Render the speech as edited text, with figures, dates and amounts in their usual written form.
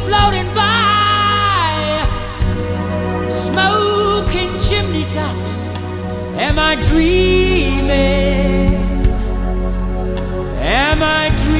floating by, smoking chimney tops. Am I dreaming? Am I dreaming?